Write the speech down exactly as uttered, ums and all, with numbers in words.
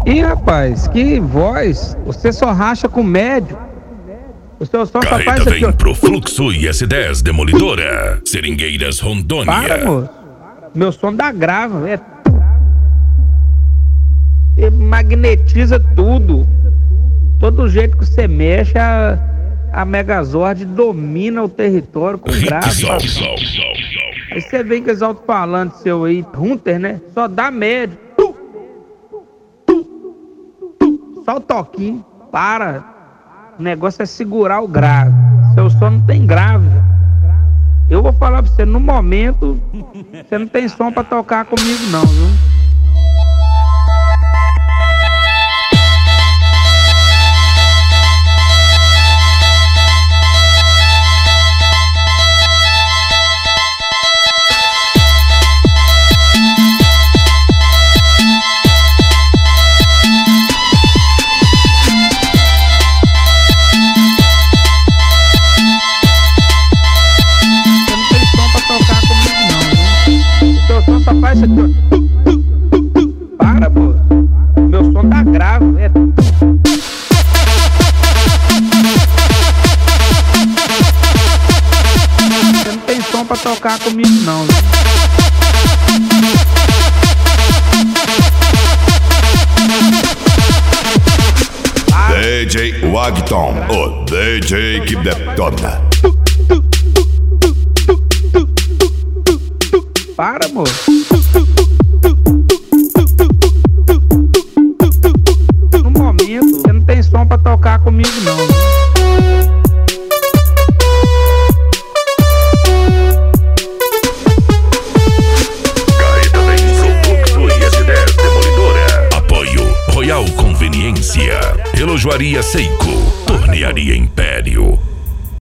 Ih, rapaz, que voz. Você só racha com médio. O seu som só Carreta faz isso aqui, vem ó. pro Fluxo I S dez Demolidora, Seringueiras, Rondônia. Para, moço. Meu som dá grave, é... E magnetiza tudo. Todo jeito que você mexe, a, a Megazord domina o território com grave. Sol, sol, sol, sol. Aí você vem com esse alto-falante seu aí, Hunter, né? Só dá médio. Só o toquinho. Para. O negócio é segurar o grave. Seu som não tem grave. Eu vou falar pra você, no momento, você não tem som pra tocar comigo não, viu? Só faz isso aqui, ó. Para, pô. Meu som tá grave, é. Você não tem som pra tocar comigo não, viu? D J Wagton, o D J que detona. Para, moço. No momento, você não tem som pra tocar comigo não, viu? Carreta vem pro Fluxo I S dez Demolidora. Apoio Royal Conveniência. Relojoaria Seiko.